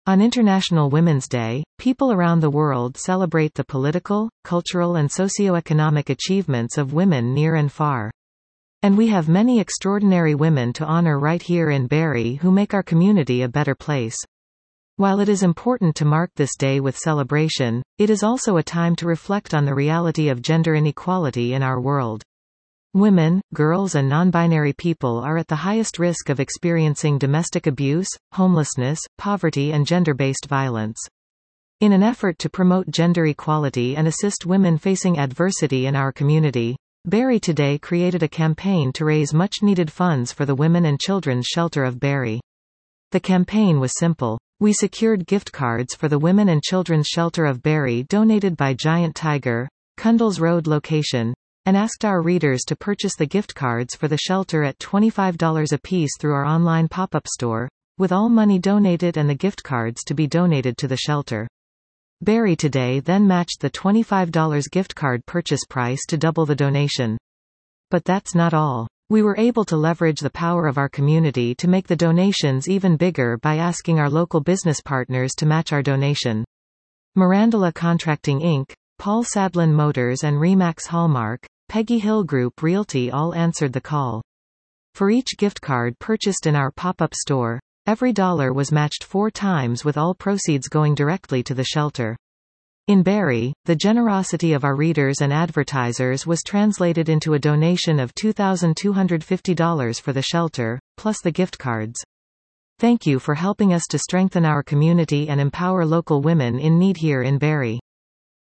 On International Women's Day, people around the world celebrate the political, cultural and socio-economic achievements of women near and far. And we have many extraordinary women to honor right here in Barrie who make our community a better place. While it is important to mark this day with celebration, it is also a time to reflect on the reality of gender inequality in our world. Women, girls and non-binary people are at the highest risk of experiencing domestic abuse, homelessness, poverty and gender-based violence. In an effort to promote gender equality and assist women facing adversity in our community, Barrie Today created a campaign to raise much-needed funds for the Women and Children's Shelter of Barrie. The campaign was simple. We secured gift cards for the Women and Children's Shelter of Barrie donated by Giant Tiger, Cundles Road location, and asked our readers to purchase the gift cards for the shelter at $25 apiece through our online pop-up store, with all money donated and the gift cards to be donated to the shelter. Barrie Today then matched the $25 gift card purchase price to double the donation. But that's not all. We were able to leverage the power of our community to make the donations even bigger by asking our local business partners to match our donation. Mirandula Contracting Inc., Paul Sadlin Motors and Remax Hallmark, Peggy Hill Group Realty all answered the call. For each gift card purchased in our pop-up store, every dollar was matched 4 times with all proceeds going directly to the shelter. In Barrie, the generosity of our readers and advertisers was translated into a donation of $2,250 for the shelter, plus the gift cards. Thank you for helping us to strengthen our community and empower local women in need here in Barrie.